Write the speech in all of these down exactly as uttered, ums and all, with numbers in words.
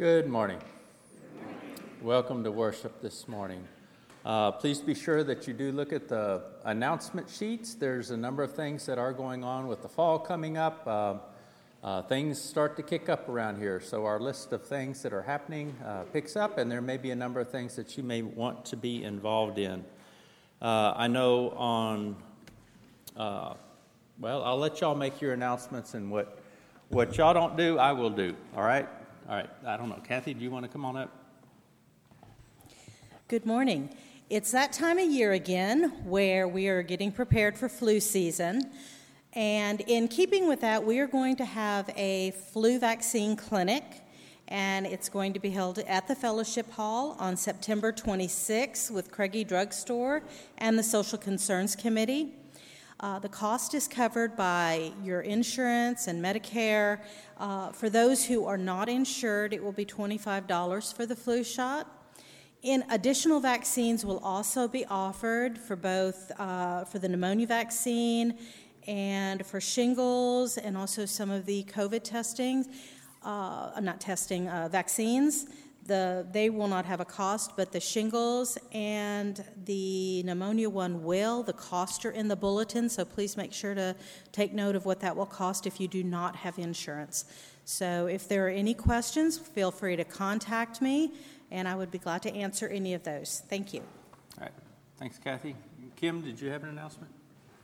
Good morning. Welcome to worship this morning. Uh, please be sure that you do look at the announcement sheets. There's a number of things that are going on with the fall coming up. Uh, uh, things start to kick up around here, so our list of things that are happening uh, picks up, and there may be a number of things that you may want to be involved in. Uh, I know on, uh, well, I'll let y'all make your announcements, and what, what y'all don't do, I will do, all right? All right, I don't know. Kathy, do you want to come on up? Good morning. It's that time of year again where we are getting prepared for flu season. And in keeping with that, we are going to have a flu vaccine clinic, and it's going to be held at the Fellowship Hall on September twenty-sixth with Craigie Drug Store and the Social Concerns Committee. Uh, the cost is covered by your insurance and Medicare. Uh, for those who are not insured, it will be twenty-five dollars for the flu shot. In additional vaccines will also be offered for both uh, for the pneumonia vaccine and for shingles, and also some of the COVID testing, uh, not testing, uh, vaccines. The, they will not have a cost, but the shingles and the pneumonia one will. The costs are in the bulletin, so please make sure to take note of what that will cost if you do not have insurance. So if there are any questions, feel free to contact me, and I would be glad to answer any of those. Thank you. All right. Thanks, Kathy. Kim, did you have an announcement?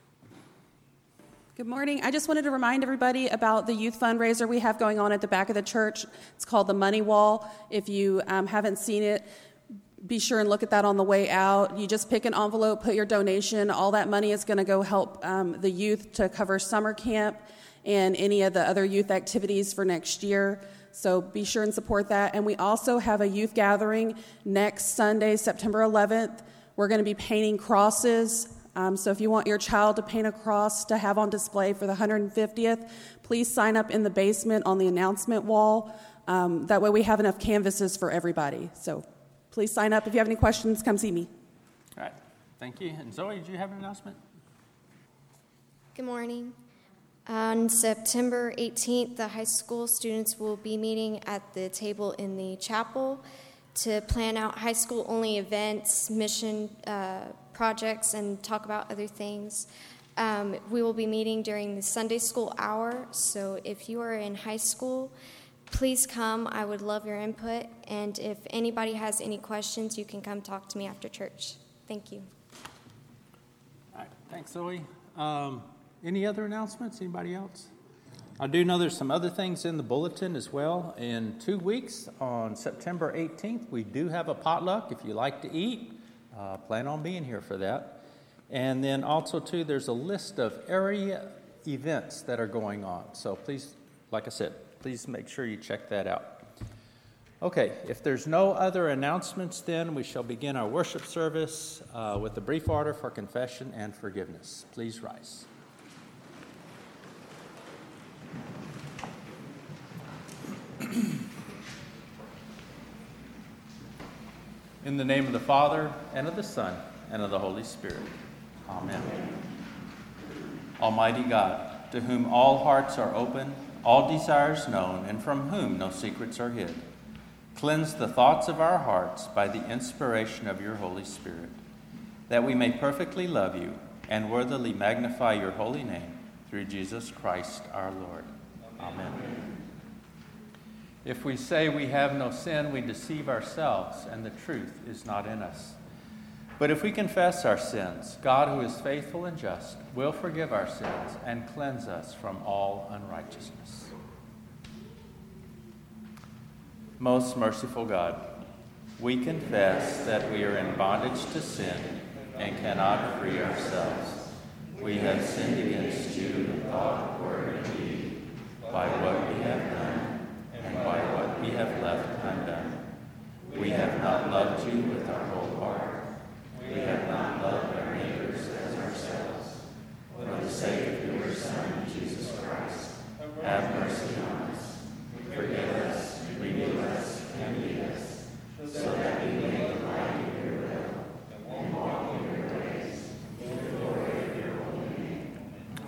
Good morning. I just wanted to remind everybody about the youth fundraiser we have going on at the back of the church. It's called the Money Wall. If you um, haven't seen it, be sure and look at that on the way out. You just pick an envelope, put your donation. All that money is going to go help um, the youth to cover summer camp and any of the other youth activities for next year. So be sure and support that. And we also have a youth gathering next Sunday, September eleventh. We're going to be painting crosses. Um, so if you want your child to paint a cross to have on display for the one hundred fiftieth, please sign up in the basement on the announcement wall. Um, that way we have enough canvases for everybody. So please sign up. If you have any questions, come see me. All right. Thank you. And Zoe, do you have an announcement? Good morning. On September eighteenth, the high school students will be meeting at the table in the chapel to plan out high school-only events, mission uh, projects, and talk about other things. Um, we will be meeting during the Sunday school hour, so if you are in high school, please come. I would love your input, and if anybody has any questions, you can come talk to me after church. Thank you. All right. Thanks, Zoe. Um, any other announcements? Anybody else? I do know there's some other things in the bulletin as well. In two weeks, on September eighteenth, we do have a potluck. If you like to eat, uh, plan on being here for that. And then also, too, there's a list of area events that are going on. So please, like I said, please make sure you check that out. Okay, if there's no other announcements, then we shall begin our worship service uh, with a brief order for confession and forgiveness. Please rise. In the name of the Father, and of the Son, and of the Holy Spirit. Amen. Almighty God, to whom all hearts are open, all desires known, and from whom no secrets are hid, cleanse the thoughts of our hearts by the inspiration of your Holy Spirit, that we may perfectly love you and worthily magnify your holy name through Jesus Christ our Lord. Amen. If we say we have no sin, we deceive ourselves, and the truth is not in us. But if we confess our sins, God, who is faithful and just, will forgive our sins and cleanse us from all unrighteousness. Most merciful God, we confess that we are in bondage to sin and cannot free ourselves. We have sinned against you in thought, word, and deed, by what we have done, and by what we have left undone. We have not loved you with our whole heart. We have not loved our neighbors as ourselves. For the sake of your Son, Jesus Christ, have mercy on us. Forgive us, renew us, and lead us, so that we may delight in your will and walk in your ways, in the glory of your holy name.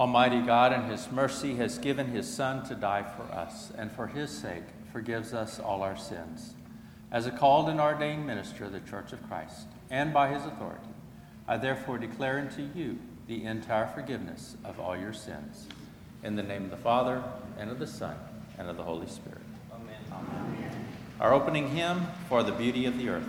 Almighty God in his mercy has given his Son to die for us, and for his sake forgives us all our sins. As a called and ordained minister of the Church of Christ, and by his authority, I therefore declare unto you the entire forgiveness of all your sins. In the name of the Father, and of the Son, and of the Holy Spirit. Amen. Amen. Our opening hymn, For the Beauty of the Earth.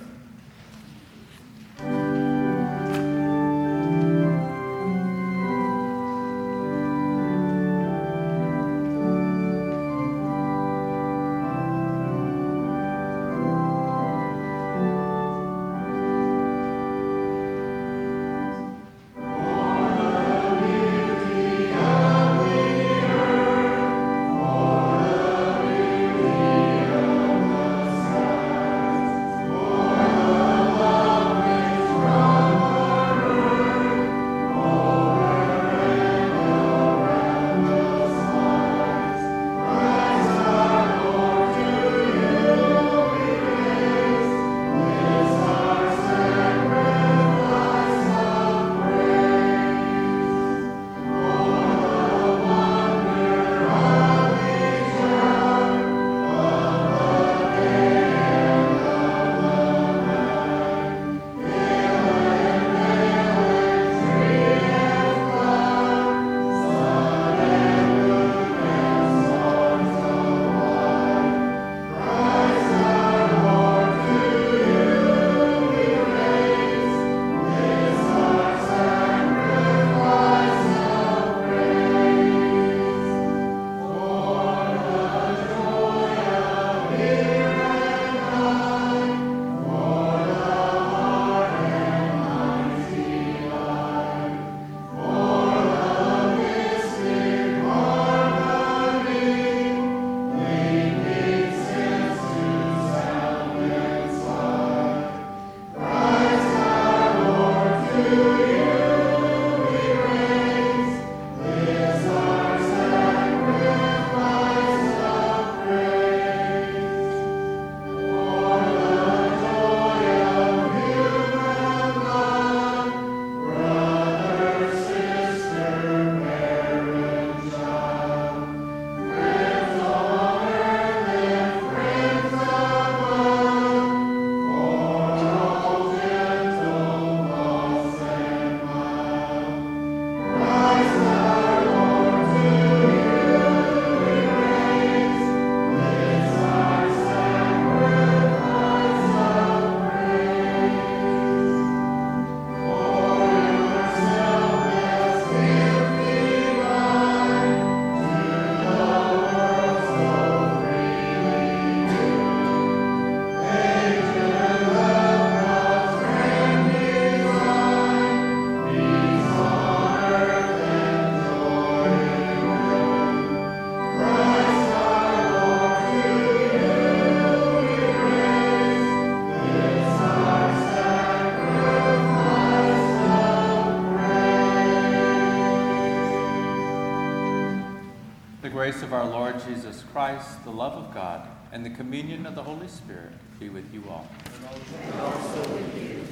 grace of our Lord Jesus Christ, the love of God, and the communion of the Holy Spirit be with you all. And also with you.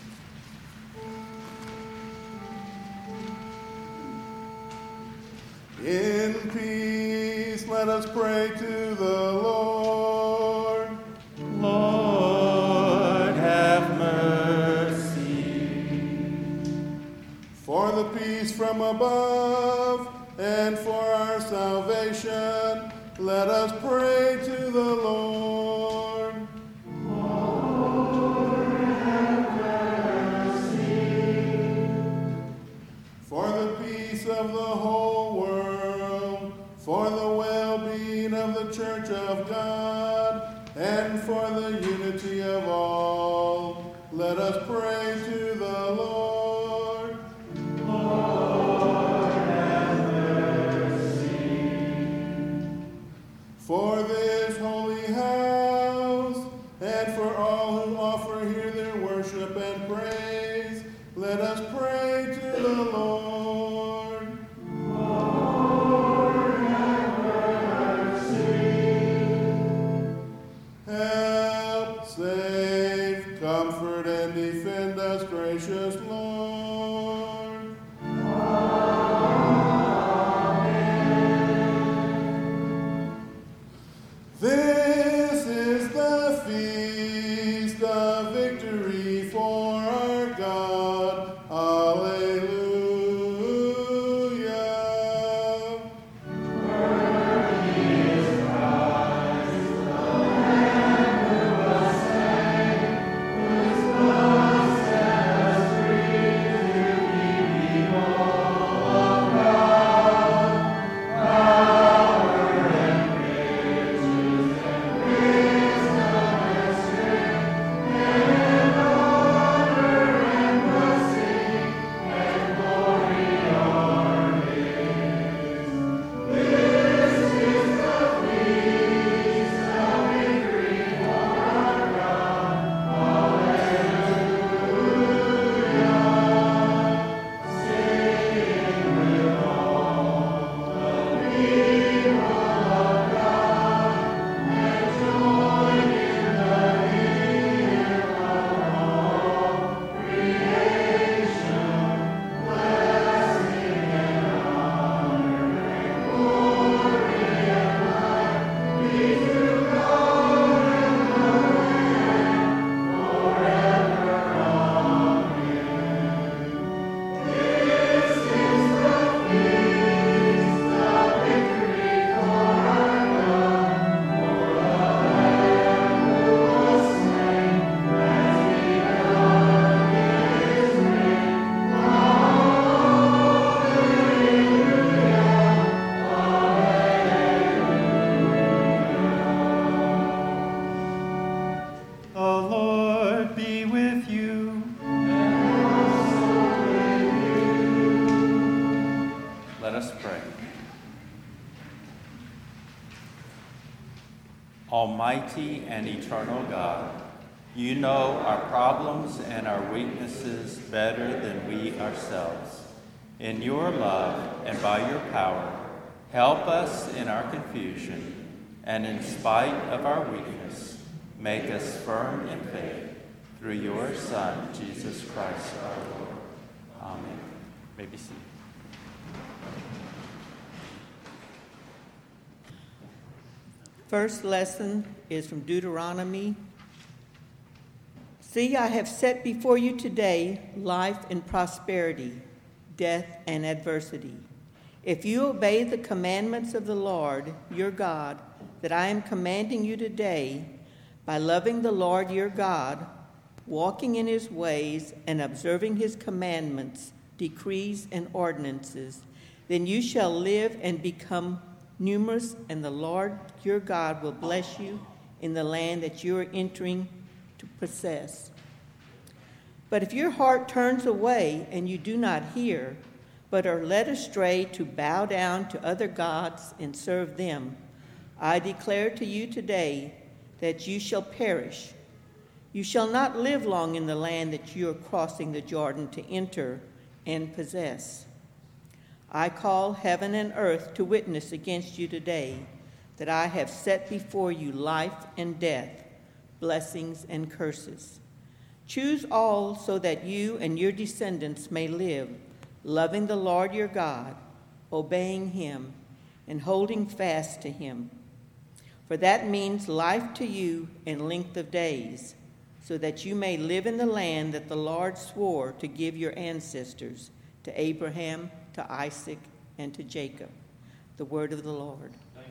In peace, let us pray to the Lord. Lord, have mercy. For the peace from above and for our salvation, let us pray to the Lord. Lord, have mercy. For the peace of the whole world, for the well-being of the Church of God, and for the unity of all, let us pray to the Lord. Lord, have mercy. For this holy house, and for all who offer here their worship and praise, let us pray to the Lord. Lord, have mercy. Help, save, comfort, and defend us, gracious Lord. Amen. Hallelujah. Almighty and eternal God, you know our problems and our weaknesses better than we ourselves. In your love and by your power, help us in our confusion, and in spite of our weakness, make us firm in faith through your Son, Jesus Christ our Lord. Amen. You may be seated. First lesson is from Deuteronomy. See, I have set before you today life and prosperity, death and adversity. If you obey the commandments of the Lord your God that I am commanding you today, by loving the Lord your God, walking in his ways, and observing his commandments, decrees, and ordinances, then you shall live and become numerous, and the Lord your God will bless you in the land that you are entering to possess. But if your heart turns away and you do not hear, but are led astray to bow down to other gods and serve them, I declare to you today that you shall perish. You shall not live long in the land that you are crossing the Jordan to enter and possess. I call heaven and earth to witness against you today that I have set before you life and death, blessings and curses. Choose all so that you and your descendants may live, loving the Lord your God, obeying him, and holding fast to him. For that means life to you and length of days, so that you may live in the land that the Lord swore to give your ancestors, to Abraham, to Isaac, and to Jacob. The word of the Lord.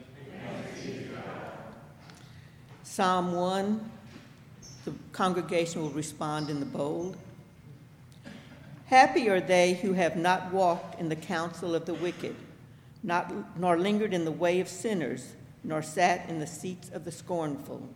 Psalm one, the congregation will respond in the bold. Happy are they who have not walked in the counsel of the wicked, not, nor lingered in the way of sinners, nor sat in the seats of the scornful.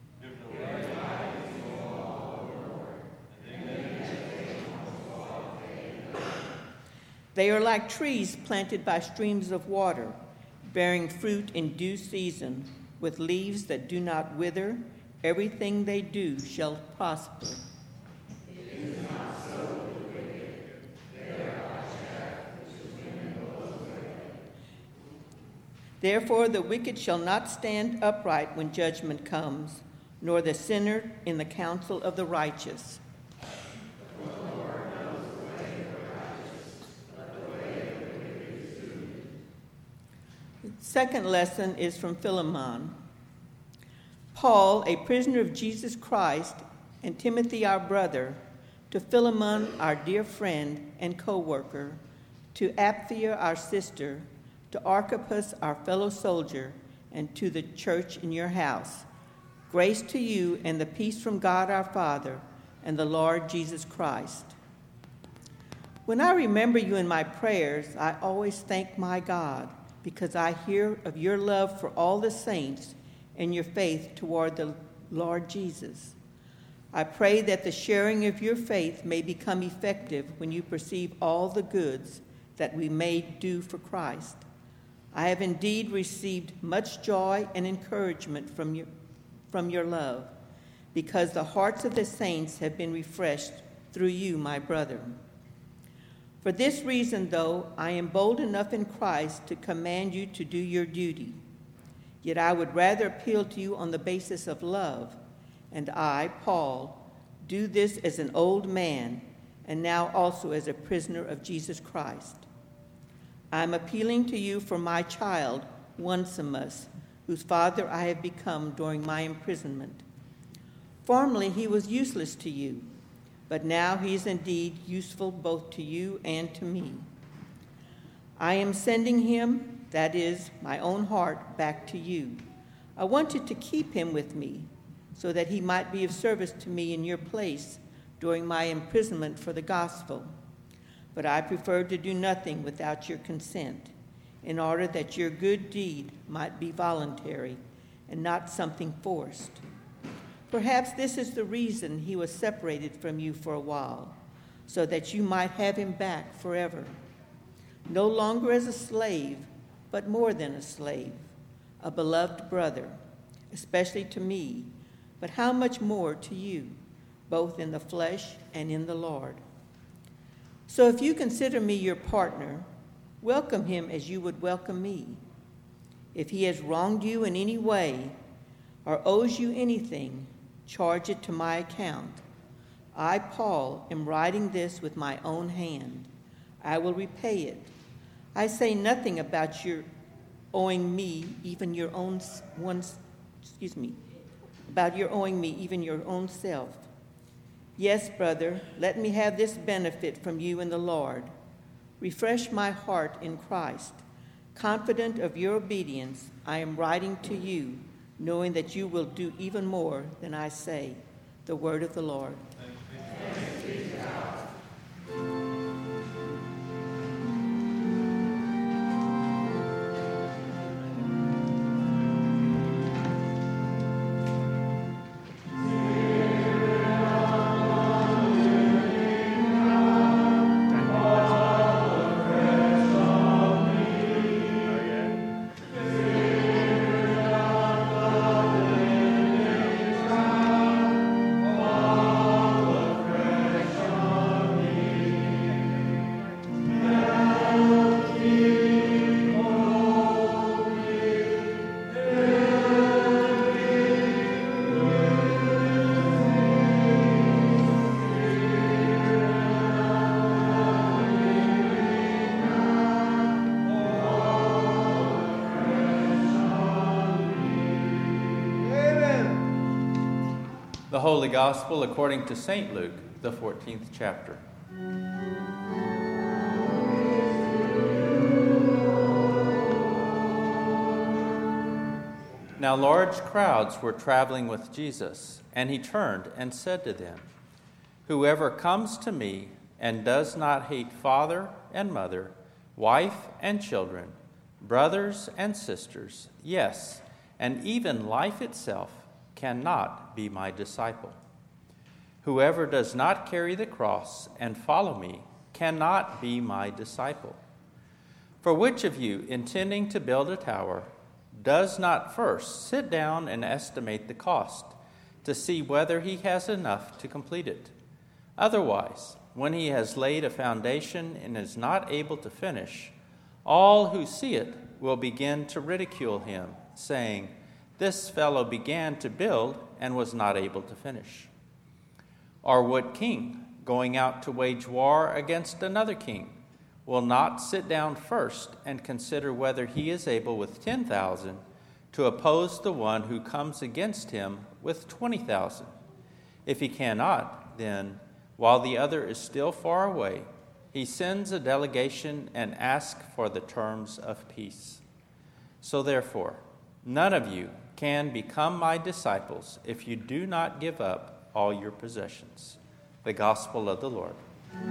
They are like trees planted by streams of water, bearing fruit in due season, with leaves that do not wither. Everything they do shall prosper. It is not so with the wicked. They are like chaff which the wind blows away. Therefore the wicked shall not stand upright when judgment comes, nor the sinner in the counsel of the righteous. Second lesson is from Philemon. Paul, a prisoner of Jesus Christ, and Timothy, our brother, to Philemon, our dear friend and co-worker, to Apphia, our sister, to Archippus, our fellow soldier, and to the church in your house. Grace to you and the peace from God our Father and the Lord Jesus Christ. When I remember you in my prayers, I always thank my God, because I hear of your love for all the saints and your faith toward the Lord Jesus. I pray that the sharing of your faith may become effective when you perceive all the goods that we may do for Christ. I have indeed received much joy and encouragement from your, from your love, because the hearts of the saints have been refreshed through you, my brother. For this reason, though, I am bold enough in Christ to command you to do your duty. Yet I would rather appeal to you on the basis of love, and I, Paul, do this as an old man, and now also as a prisoner of Jesus Christ. I am appealing to you for my child, Onesimus, whose father I have become during my imprisonment. Formerly he was useless to you, but now he is indeed useful both to you and to me. I am sending him, that is, my own heart, back to you. I wanted to keep him with me, so that he might be of service to me in your place during my imprisonment for the gospel. But I preferred to do nothing without your consent, in order that your good deed might be voluntary and not something forced. Perhaps this is the reason he was separated from you for a while, so that you might have him back forever, no longer as a slave, but more than a slave, a beloved brother, especially to me, but how much more to you, both in the flesh and in the Lord. So if you consider me your partner, welcome him as you would welcome me. If he has wronged you in any way or owes you anything, charge it to my account. I, Paul, am writing this with my own hand. I will repay it. I say nothing about your owing me even your own one, excuse me, about your owing me even your own self. Yes, brother, let me have this benefit from you in the Lord. Refresh my heart in Christ. Confident of your obedience, I am writing to you, knowing that you will do even more than I say. The word of the Lord. Thanks be to God. The Holy Gospel according to Saint Luke, the fourteenth chapter. Now large crowds were traveling with Jesus, and he turned and said to them, "Whoever comes to me and does not hate father and mother, wife and children, brothers and sisters, yes, and even life itself, cannot be my disciple. Whoever does not carry the cross and follow me cannot be my disciple. For which of you, intending to build a tower, does not first sit down and estimate the cost, to see whether he has enough to complete it? Otherwise, when he has laid a foundation and is not able to finish, all who see it will begin to ridicule him, saying, 'This fellow began to build and was not able to finish.' Or what king, going out to wage war against another king, will not sit down first and consider whether he is able with ten thousand to oppose the one who comes against him with twenty thousand? If he cannot, then while the other is still far away, he sends a delegation and asks for the terms of peace. So therefore, none of you can become my disciples if you do not give up all your possessions. The Gospel of the Lord.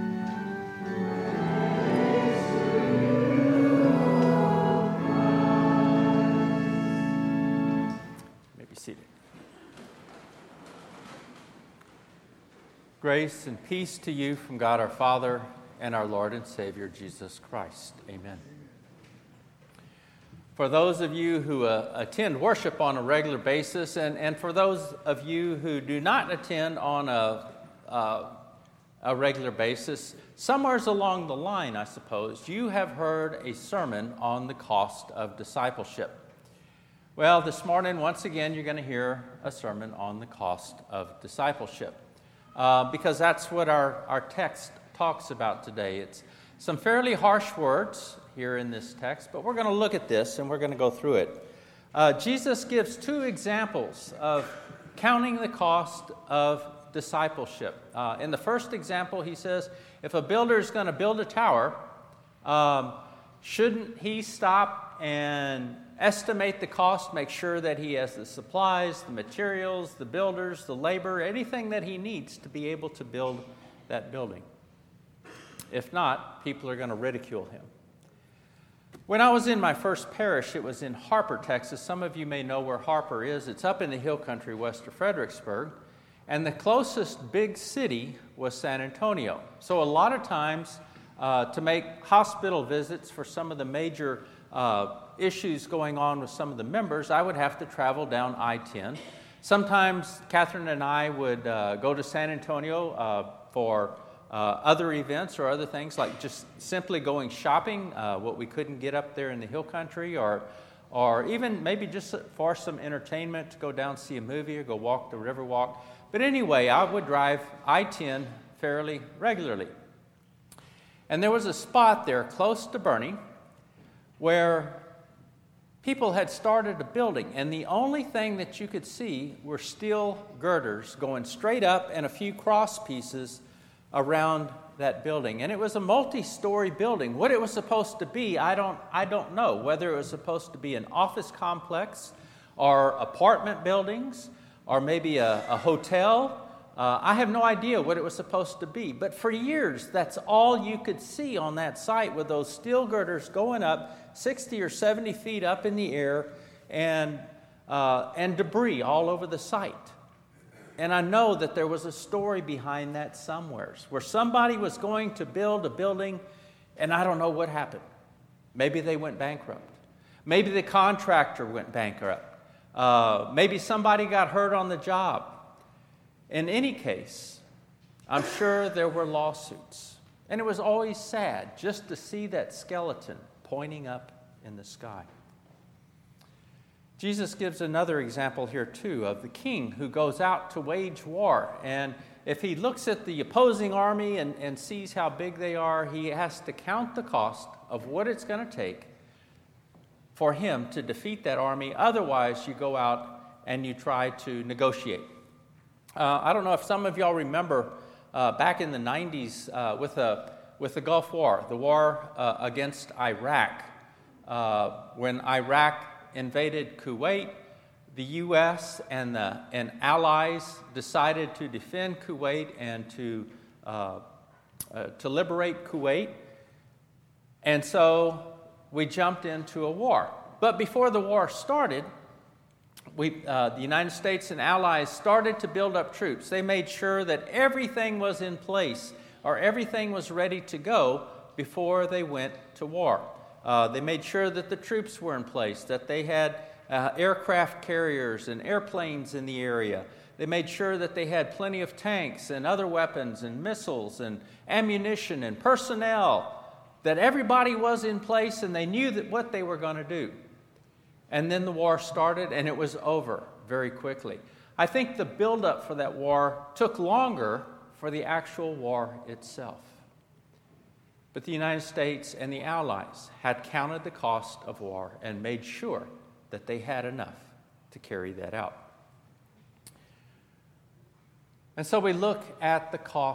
You may be seated. Grace and peace to you from God our Father and our Lord and Savior, Jesus Christ. Amen. For those of you who uh, attend worship on a regular basis, and, and for those of you who do not attend on a, uh, a regular basis, somewhere along the line, I suppose, you have heard a sermon on the cost of discipleship. Well, this morning, once again, you're going to hear a sermon on the cost of discipleship, uh, because that's what our, our text talks about today. It's some fairly harsh words here in this text, but we're going to look at this and we're going to go through it. Uh, Jesus gives two examples of counting the cost of discipleship. Uh, in the first example, he says, if a builder is going to build a tower, um, shouldn't he stop and estimate the cost, make sure that he has the supplies, the materials, the builders, the labor, anything that he needs to be able to build that building? If not, people are going to ridicule him. When I was in my first parish, it was in Harper, Texas. Some of you may know where Harper is. It's up in the hill country west of Fredericksburg. And the closest big city was San Antonio. So a lot of times, uh, to make hospital visits for some of the major uh, issues going on with some of the members, I would have to travel down I ten. Sometimes Catherine and I would uh, go to San Antonio uh, for Uh, other events or other things, like just simply going shopping, uh, what we couldn't get up there in the hill country, or or even maybe just for some entertainment, to go down see a movie or go walk the Riverwalk. But anyway, I would drive I ten fairly regularly. And there was a spot there close to Boerne where people had started a building, and the only thing that you could see were steel girders going straight up and a few cross pieces around that building. And it was a multi-story building. What it was supposed to be, I don't I don't know. Whether it was supposed to be an office complex or apartment buildings or maybe a, a hotel. Uh, I have no idea what it was supposed to be. But for years, that's all you could see on that site, with those steel girders going up sixty or seventy feet up in the air, and uh, and debris all over the site. And I know that there was a story behind that somewhere, where somebody was going to build a building, and I don't know what happened. Maybe they went bankrupt. Maybe the contractor went bankrupt. Uh, maybe somebody got hurt on the job. In any case, I'm sure there were lawsuits. And it was always sad just to see that skeleton pointing up in the sky. Jesus gives another example here, too, of the king who goes out to wage war. And if he looks at the opposing army and, and sees how big they are, he has to count the cost of what it's going to take for him to defeat that army. Otherwise, you go out and you try to negotiate. Uh, I don't know if some of y'all remember uh, back in the nineties uh, with, a, with the Gulf War, the war uh, against Iraq, uh, when Iraq invaded Kuwait. The U S and the and allies decided to defend Kuwait and to uh, uh, to liberate Kuwait, and so we jumped into a war. But before the war started, we uh, the United States and allies started to build up troops. They made sure that everything was in place, or everything was ready to go before they went to war. Uh, they made sure that the troops were in place, that they had uh, aircraft carriers and airplanes in the area. They made sure that they had plenty of tanks and other weapons and missiles and ammunition and personnel, that everybody was in place and they knew that what they were going to do. And then the war started, and it was over very quickly. I think the buildup for that war took longer for the actual war itself. But the United States and the Allies had counted the cost of war and made sure that they had enough to carry that out. And so we look at the cost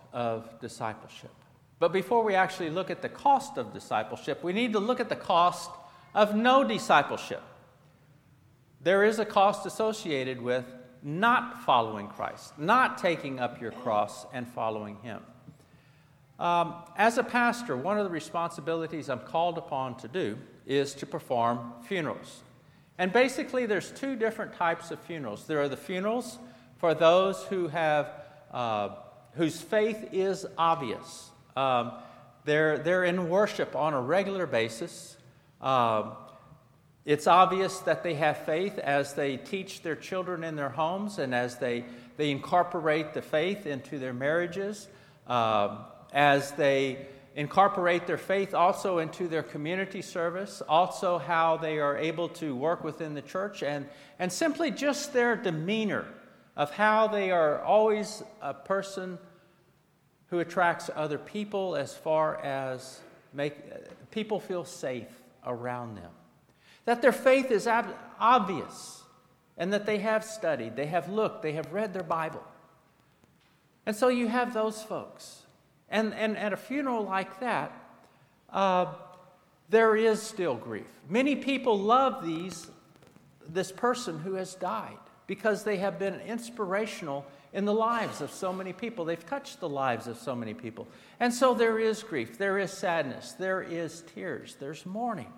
of discipleship. But before we actually look at the cost of discipleship, we need to look at the cost of no discipleship. There is a cost associated with not following Christ, not taking up your cross and following Him. Um, as a pastor, one of the responsibilities I'm called upon to do is to perform funerals. And basically, there's two different types of funerals. There are the funerals for those who have, uh, whose faith is obvious. Um, they're, they're in worship on a regular basis. Um, it's obvious that they have faith as they teach their children in their homes and as they, they incorporate the faith into their marriages, um, as they incorporate their faith also into their community service, also how they are able to work within the church, and, and simply just their demeanor of how they are always a person who attracts other people as far as make people feel safe around them. That their faith is ab- obvious, and that they have studied, they have looked, they have read their Bible. And so you have those folks. And, and at a funeral like that, uh, there is still grief. Many people love these, this person who has died because they have been inspirational in the lives of so many people. They've touched the lives of so many people. And so there is grief, there is sadness, there is tears, there's mourning.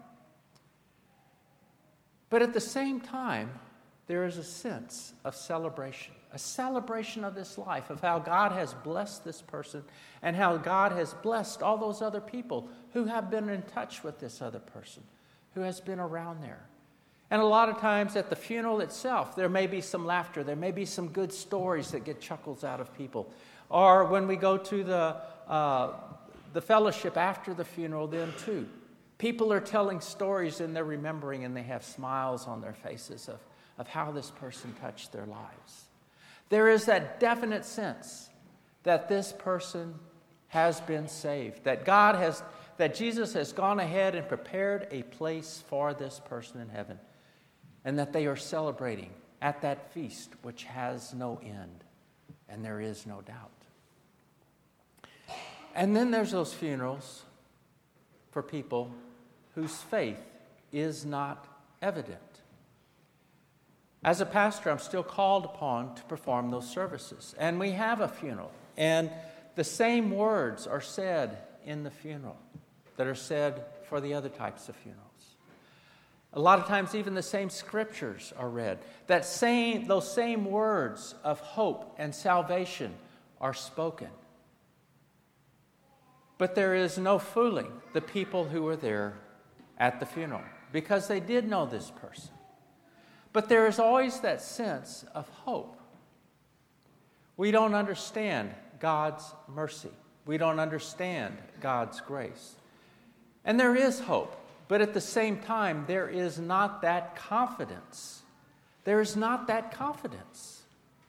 But at the same time, there is a sense of celebration. A celebration of this life, of how God has blessed this person and how God has blessed all those other people who have been in touch with this other person, who has been around there. And a lot of times at the funeral itself, there may be some laughter, there may be some good stories that get chuckles out of people. Or when we go to the, uh, the fellowship after the funeral, then too, people are telling stories and they're remembering, and they have smiles on their faces of, of how this person touched their lives. There is that definite sense that this person has been saved, that God has, that Jesus has gone ahead and prepared a place for this person in heaven, and that they are celebrating at that feast which has no end, and there is no doubt. And then there's those funerals for people whose faith is not evident. As a pastor, I'm still called upon to perform those services. And we have a funeral. And the same words are said in the funeral that are said for the other types of funerals. A lot of times even the same scriptures are read. That same, those same words of hope and salvation are spoken. But there is no fooling the people who were there at the funeral, because they did know this person. But there is always that sense of hope. We don't understand God's mercy. We don't understand God's grace. And there is hope, but at the same time, there is not that confidence. There is not that confidence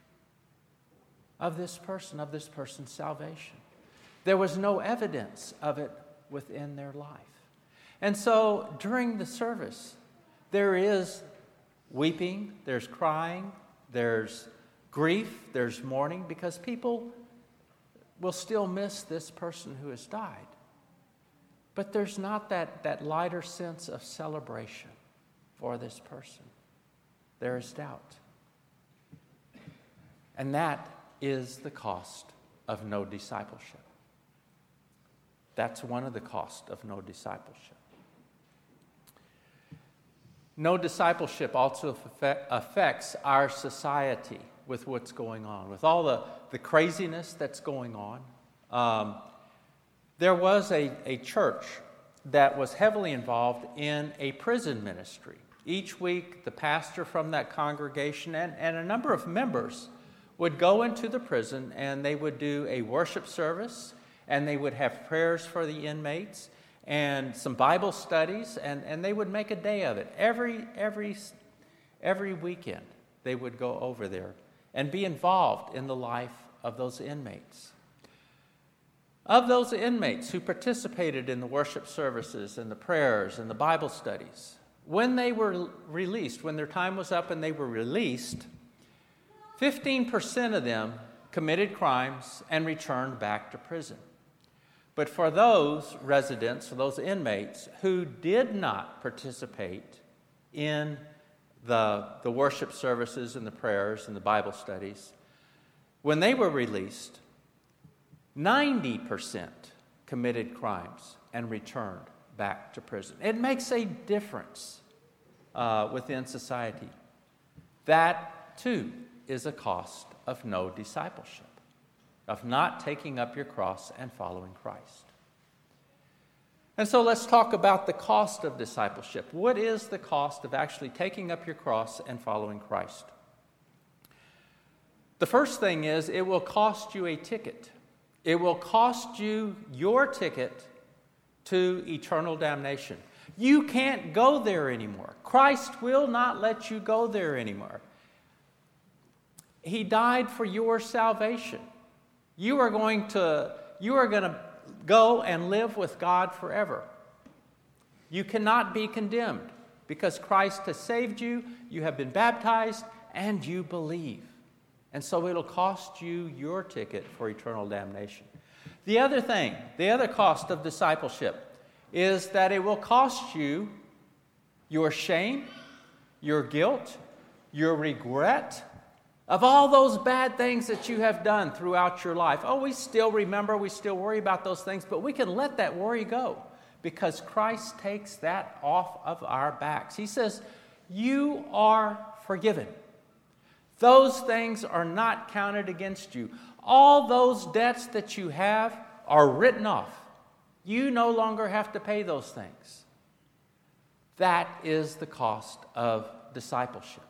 of this person, of this person's salvation. There was no evidence of it within their life. And so during the service, there is weeping, there's crying, there's grief, there's mourning, because people will still miss this person who has died. But there's not that, that lighter sense of celebration for this person. There is doubt. And that is the cost of no discipleship. That's one of the costs of no discipleship. No discipleship also affects our society with what's going on, with all the, the craziness that's going on. Um, there was a, a church that was heavily involved in a prison ministry. Each week, the pastor from that congregation and, and a number of members would go into the prison, and they would do a worship service, and they would have prayers for the inmates, and some Bible studies, and, and they would make a day of it. Every, every, every weekend, they would go over there and be involved in the life of those inmates. Of those inmates who participated in the worship services and the prayers and the Bible studies, when they were released, when their time was up and they were released, fifteen percent of them committed crimes, and returned back to prison. But for those residents, for those inmates who did not participate in the, the worship services and the prayers and the Bible studies, when they were released, ninety percent committed crimes and returned back to prison. It makes a difference uh, within society. That, too, is a cost of no discipleship, of not taking up your cross and following Christ. And so let's talk about the cost of discipleship. What is the cost of actually taking up your cross and following Christ? The first thing is it will cost you a ticket. It will cost you your ticket to eternal damnation. You can't go there anymore. Christ will not let you go there anymore. He died for your salvation. You are going to, you are going to go and live with God forever. You cannot be condemned because Christ has saved you, you have been baptized, and you believe. And so it'll cost you your ticket for eternal damnation. The other thing, the other cost of discipleship is that it will cost you your shame, your guilt, your regret of all those bad things that you have done throughout your life. Oh, we still remember, we still worry about those things, but we can let that worry go because Christ takes that off of our backs. He says, you are forgiven. Those things are not counted against you. All those debts that you have are written off. You no longer have to pay those things. That is the cost of discipleship.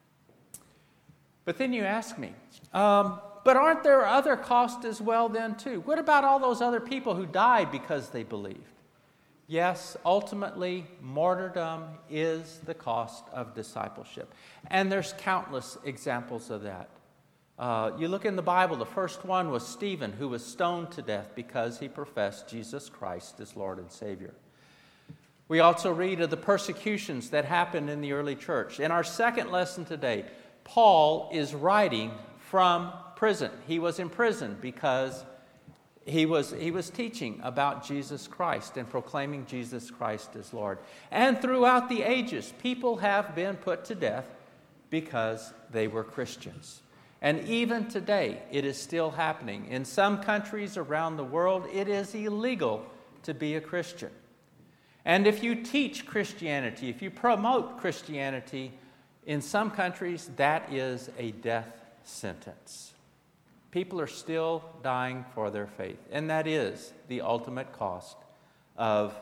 But then you ask me, um, but aren't there other costs as well then too? What about all those other people who died because they believed? Yes, ultimately, martyrdom is the cost of discipleship. And there's countless examples of that. Uh, you look in the Bible, the first one was Stephen, who was stoned to death because he professed Jesus Christ as Lord and Savior. We also read of the persecutions that happened in the early church. In our second lesson today, Paul is writing from prison. He was in prison because he was, he was teaching about Jesus Christ and proclaiming Jesus Christ as Lord. And throughout the ages, people have been put to death because they were Christians. And even today, it is still happening. In some countries around the world, it is illegal to be a Christian. And if you teach Christianity, if you promote Christianity, in some countries, that is a death sentence. People are still dying for their faith. And that is the ultimate cost of,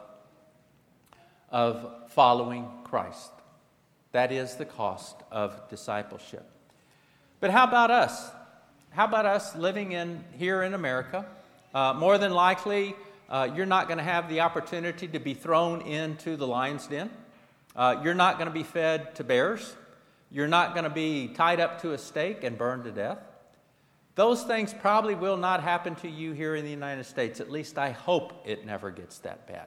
of following Christ. That is the cost of discipleship. But how about us? How about us living in here in America? Uh, more than likely, uh, you're not going to have the opportunity to be thrown into the lion's den. Uh, you're not going to be fed to bears. You're not going to be tied up to a stake and burned to death. Those things probably will not happen to you here in the United States. At least I hope it never gets that bad.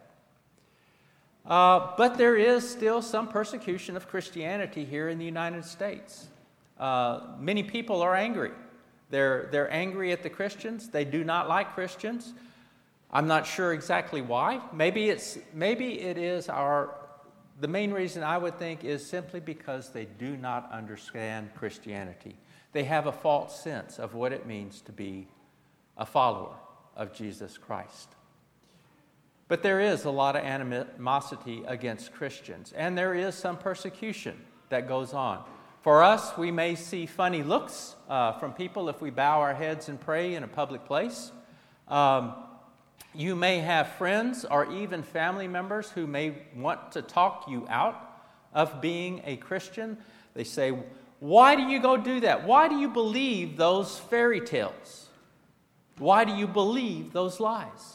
Uh, but there is still some persecution of Christianity here in the United States. Uh, many people are angry. They're, they're angry at the Christians. They do not like Christians. I'm not sure exactly why. Maybe it's maybe it is our, the main reason I would think is simply because they do not understand Christianity. They have a false sense of what it means to be a follower of Jesus Christ. But there is a lot of animosity against Christians, and there is some persecution that goes on. For us, we may see funny looks uh, from people if we bow our heads and pray in a public place. Um, you may have friends or even family members who may want to talk you out of being a Christian. They say, why do you go do that? Why do you believe those fairy tales? Why do you believe those lies?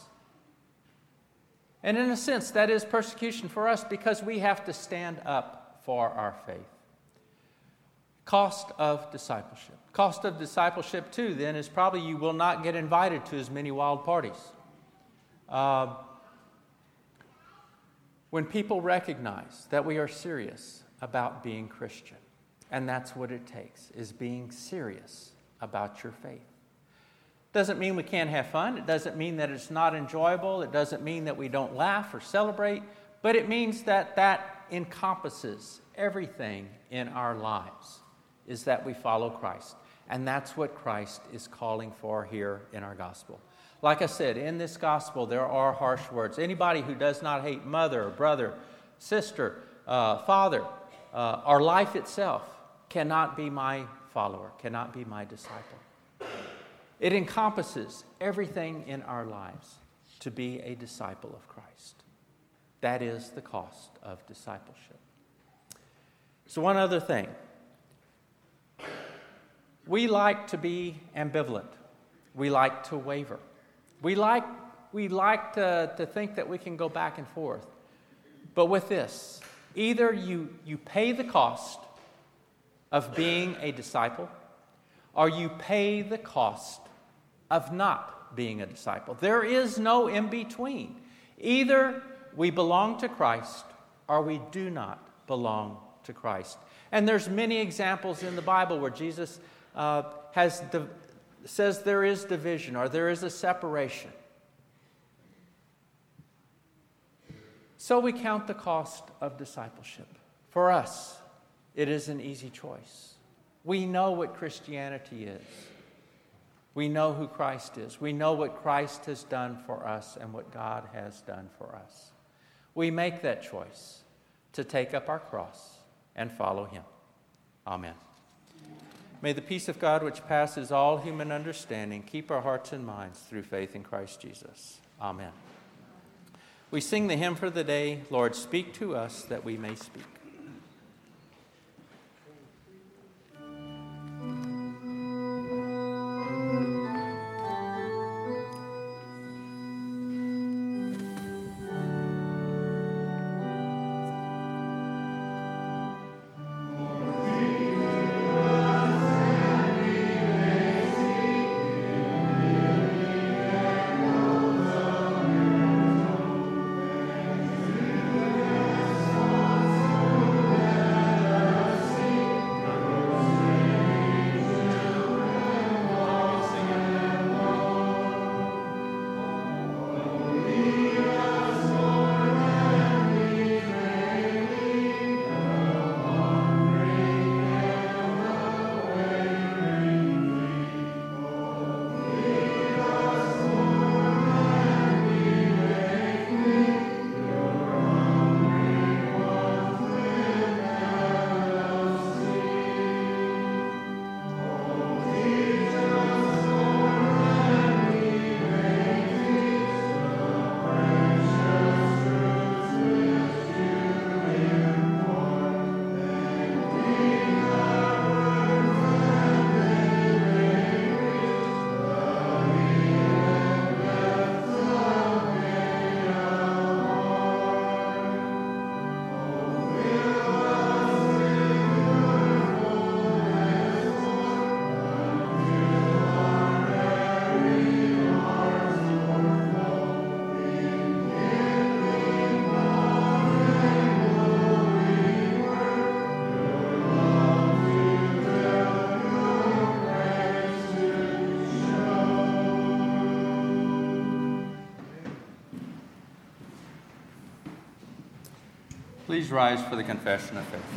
And in a sense, that is persecution for us because we have to stand up for our faith. Cost of disciplship. Cost of disciplship, too, then, is probably you will not get invited to as many wild parties. Uh, when people recognize that we are serious about being Christian, and that's what it takes, is being serious about your faith. Doesn't mean we can't have fun. It doesn't mean that it's not enjoyable. It doesn't mean that we don't laugh or celebrate. But it means that that encompasses everything in our lives, is that we follow Christ. And that's what Christ is calling for here in our gospel. Like I said, in this gospel, there are harsh words. Anybody who does not hate mother, brother, sister, uh, father, uh, or life itself cannot be my follower, cannot be my disciple. It encompasses everything in our lives to be a disciple of Christ. That is the cost of discipleship. So one other thing. We like to be ambivalent. We like to waver. We like, we like to, to think that we can go back and forth. But with this, either you, you pay the cost of being a disciple, or you pay the cost of not being a disciple. There is no in between. Either we belong to Christ or we do not belong to Christ. And there's many examples in the Bible where Jesus uh, has div- says there is division or there is a separation. So we count the cost of discipleship. For us, it is an easy choice. We know what Christianity is. We know who Christ is. We know what Christ has done for us and what God has done for us. We make that choice to take up our cross and follow Him. Amen. May the peace of God, which passes all human understanding, keep our hearts and minds through faith in Christ Jesus. Amen. We sing the hymn for the day, Lord, speak to us that we may speak. Please rise for the confession of faith.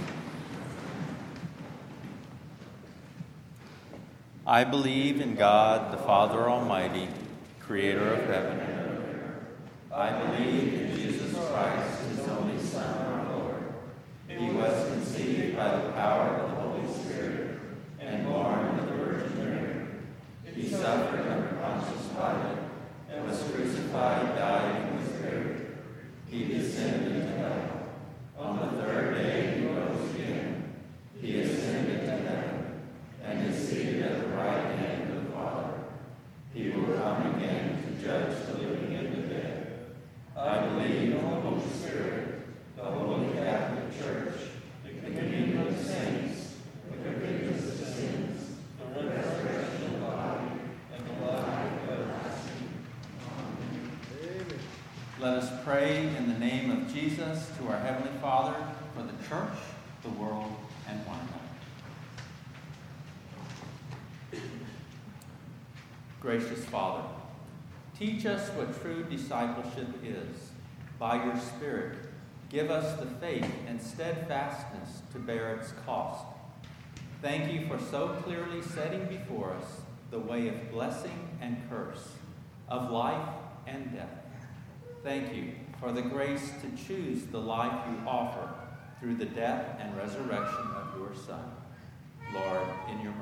I believe in God, the Father Almighty, creator of heaven and earth. I believe in Jesus Christ, His only Son, our Lord. He was conceived by the power of the Holy Spirit and born of the Virgin Mary. He suffered under Pontius Pilate and was crucified, died, and was buried. He descended into hell. On the third day He rose again. He ascended to heaven and is seated at the right hand of the Father. He will come again to judge the living and the dead. I believe in the Holy Spirit, the Holy Catholic Church, the communion of saints, the forgiveness of sins, the resurrection of the body, and the life everlasting. Amen. Let us pray in the name of Jesus to our Heavenly Father for the church, the world, and one another. Gracious Father, teach us what true discipleship is. By your Spirit, give us the faith and steadfastness to bear its cost. Thank you for so clearly setting before us the way of blessing and curse, of life and death. Thank you for the grace to choose the life you offer through the death and resurrection of your Son. Lord, in your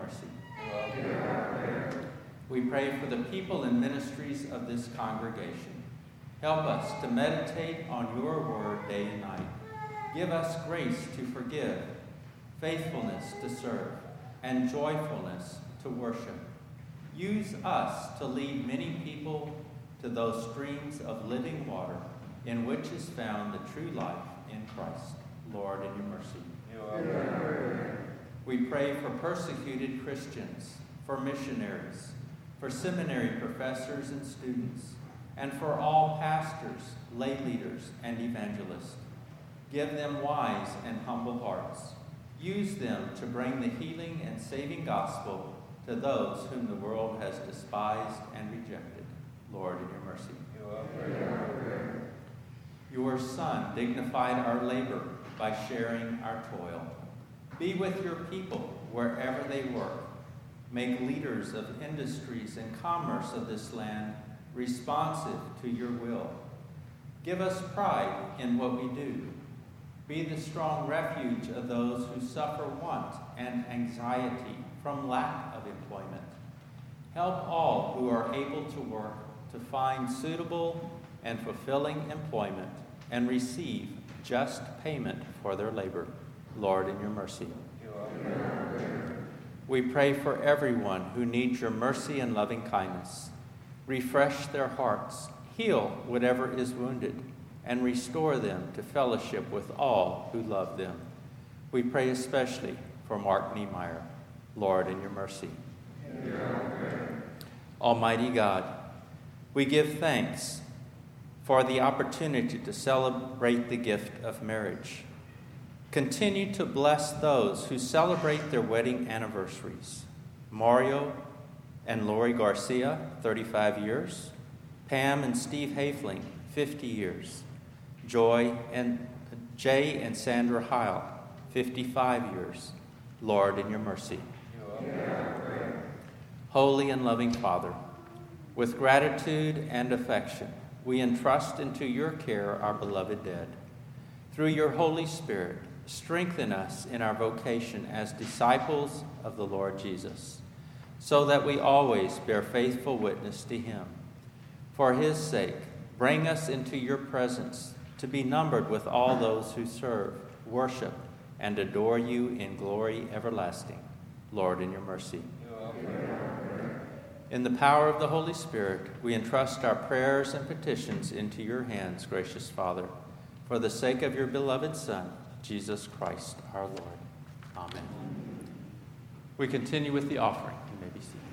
mercy. We pray for the people and ministries of this congregation. Help us to meditate on your word day and night. Give us grace to forgive, faithfulness to serve, and joyfulness to worship. Use us to lead many people to those streams of living water in which is found the true life in Christ. Lord, in your mercy. Amen. We pray for persecuted Christians, for missionaries, for seminary professors and students, and for all pastors, lay leaders, and evangelists. Give them wise and humble hearts. Use them to bring the healing and saving gospel to those whom the world has despised and rejected. Lord, in your mercy. Amen. Your Son dignified our labor by sharing our toil. Be with your people wherever they work. Make leaders of industries and commerce of this land responsive to your will. Give us pride in what we do. Be the strong refuge of those who suffer want and anxiety from lack of employment. Help all who are able to work to find suitable and fulfilling employment and receive just payment for their labor. Lord, in your mercy. Amen. We pray for everyone who needs your mercy and loving kindness. Refresh their hearts, heal whatever is wounded, and restore them to fellowship with all who love them. We pray especially for Mark Niemeyer. Lord, in your mercy. Amen. Almighty God, we give thanks for the opportunity to celebrate the gift of marriage. Continue to bless those who celebrate their wedding anniversaries. Mario and Lori Garcia, thirty-five years. Pam and Steve Hafling, fifty years. Joy and Jay and Sandra Heil, fifty-five years. Lord, in your mercy. Amen. Holy and loving Father, with gratitude and affection, we entrust into your care our beloved dead. Through your Holy Spirit, strengthen us in our vocation as disciples of the Lord Jesus, so that we always bear faithful witness to him. For his sake, bring us into your presence to be numbered with all those who serve, worship, and adore you in glory everlasting. Lord, in your mercy. Amen. In the power of the Holy Spirit, we entrust our prayers and petitions into your hands, gracious Father, for the sake of your beloved Son, Jesus Christ, our Lord. Amen. We continue with the offering. You may be seated.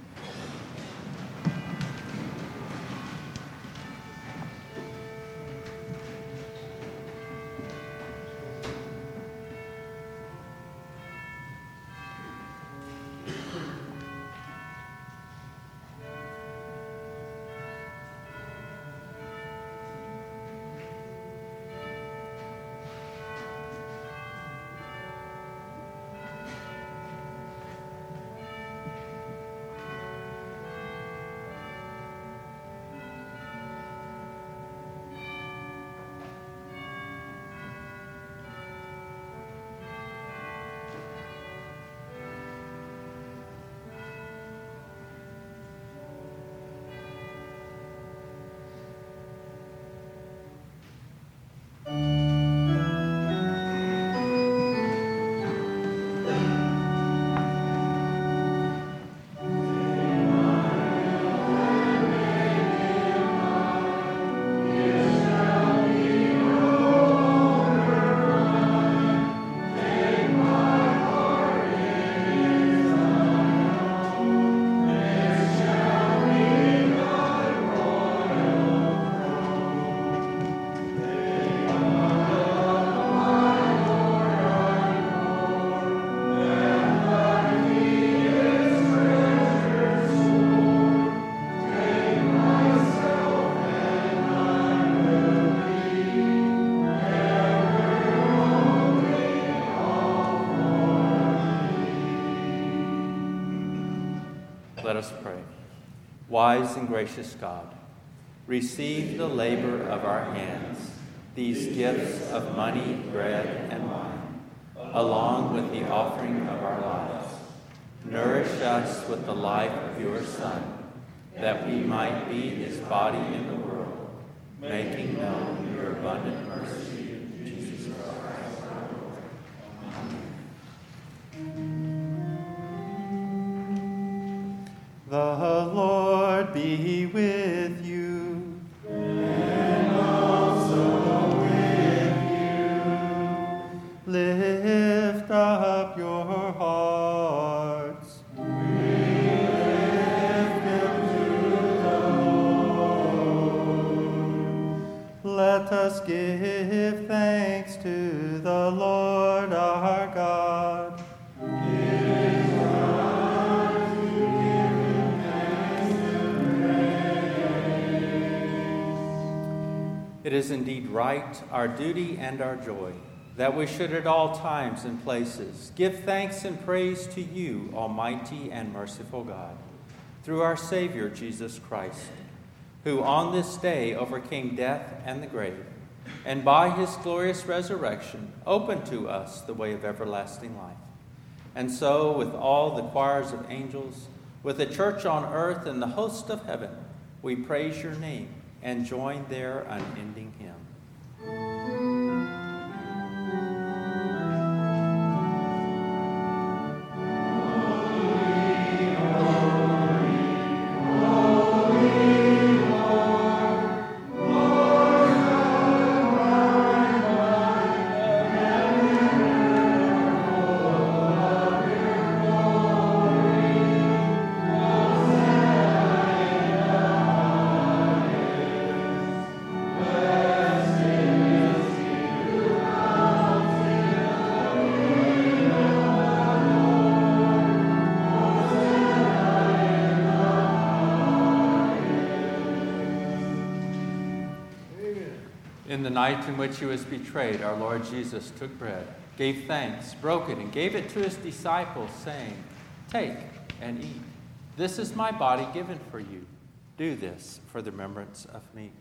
us pray. Wise and gracious God, receive the labor of our hands, these gifts of money, bread, and wine, along with the offering of our lives. Nourish us with the life of your Son, that we might be his body in the world, making known your abundant mercy. Jesus Christ, our Lord. Amen. The Lord be with you. And also with you. Lift up your hearts. We lift them to the Lord. Let us give thanks to the Lord our God. It is indeed right, our duty and our joy, that we should at all times and places give thanks and praise to you, Almighty and merciful God, through our Savior Jesus Christ, who on this day overcame death and the grave, and by his glorious resurrection opened to us the way of everlasting life. And so, with all the choirs of angels, with the church on earth and the host of heaven, we praise your name and join their unending hymn. In the night in which he was betrayed, our Lord Jesus took bread, gave thanks, broke it, and gave it to his disciples, saying, "Take and eat. This is my body given for you. Do this for the remembrance of me."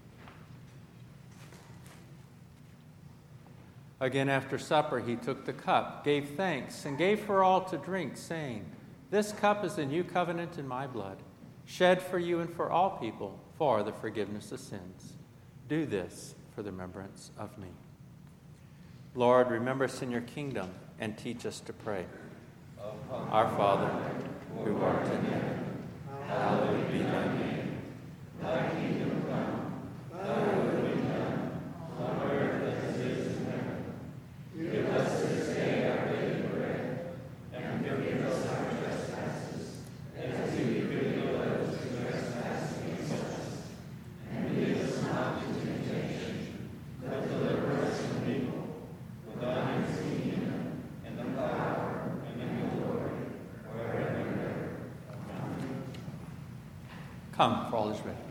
Again, after supper, he took the cup, gave thanks, and gave for all to drink, saying, "This cup is the new covenant in my blood, shed for you and for all people for the forgiveness of sins. Do this for the remembrance of me." Lord, remember us in your kingdom and teach us to pray. Our Father, who art in heaven, hallowed be thy name. Thy kingdom come, thy will be done, on earth as it is in heaven. Give us this day our daily bread, and forgive us our trespasses, as we forgive those who trespass against us. And lead us not into temptation, but deliver us from evil. For thine is the kingdom, and the power, and the glory, forever and ever. Amen. Come, for all is ready.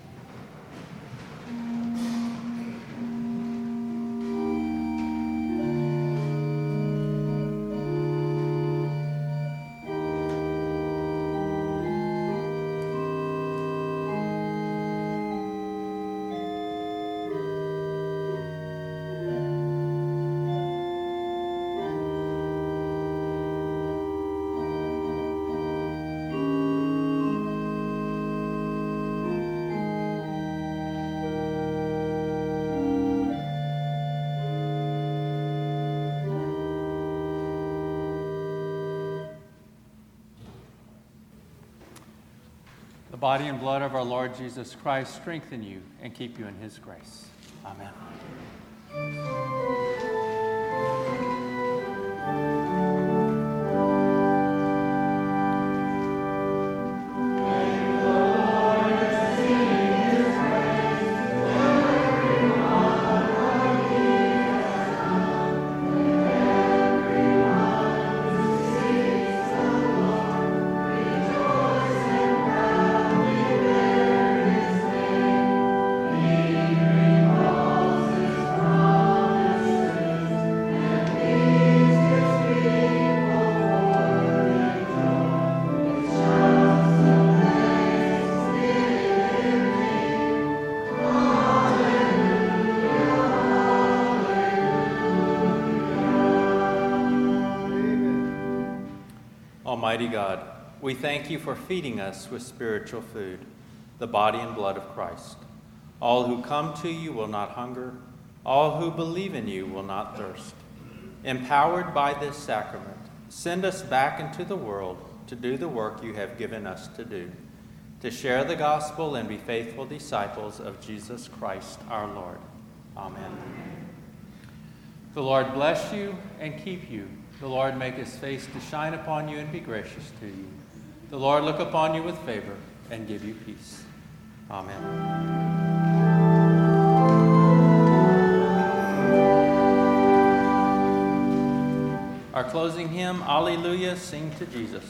The body and blood of our Lord Jesus Christ strengthen you and keep you in his grace. Amen. Almighty God, we thank you for feeding us with spiritual food, the body and blood of Christ. All who come to you will not hunger. All who believe in you will not thirst. Empowered by this sacrament, send us back into the world to do the work you have given us to do, to share the gospel and be faithful disciples of Jesus Christ our Lord. Amen. The Lord bless you and keep you. The Lord make his face to shine upon you and be gracious to you. The Lord look upon you with favor and give you peace. Amen. Our closing hymn, Alleluia, Sing to Jesus.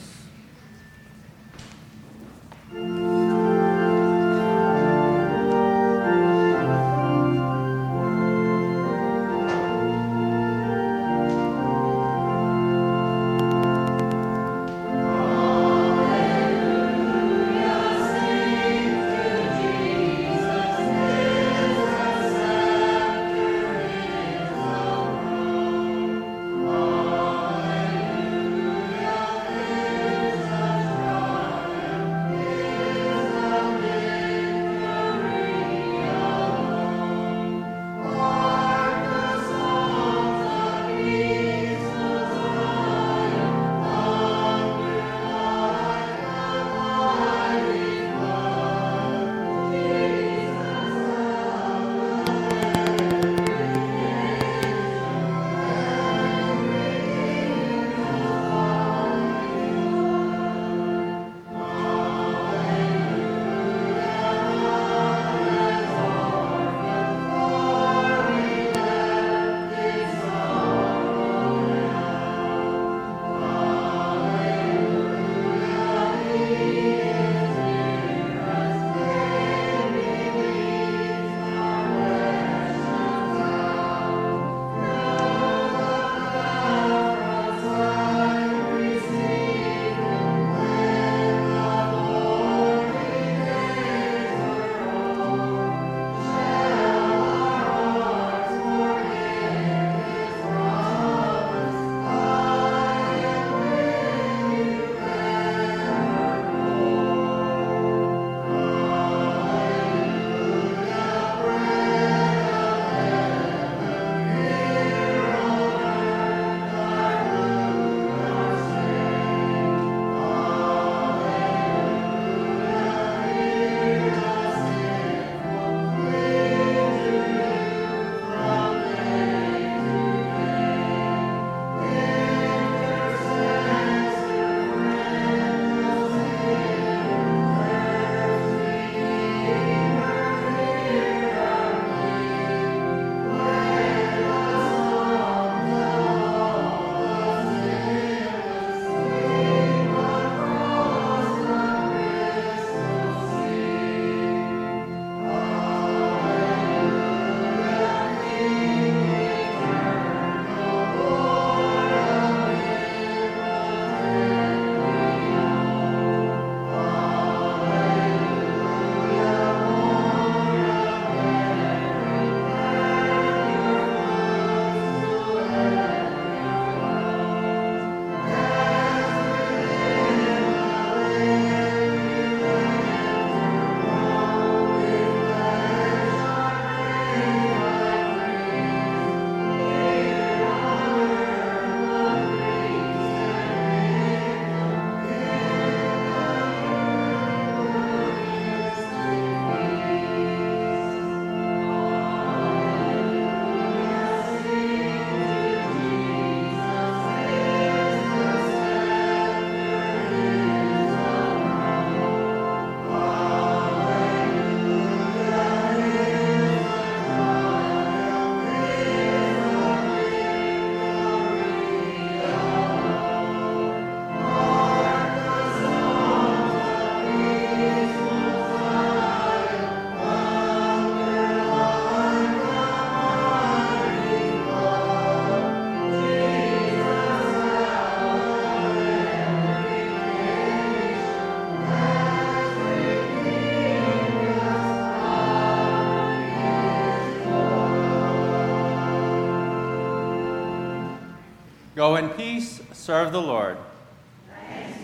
Go in peace, serve the Lord. Thanks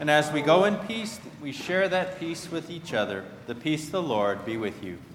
And as we go in peace, we share that peace with each other. The peace of the Lord be with you.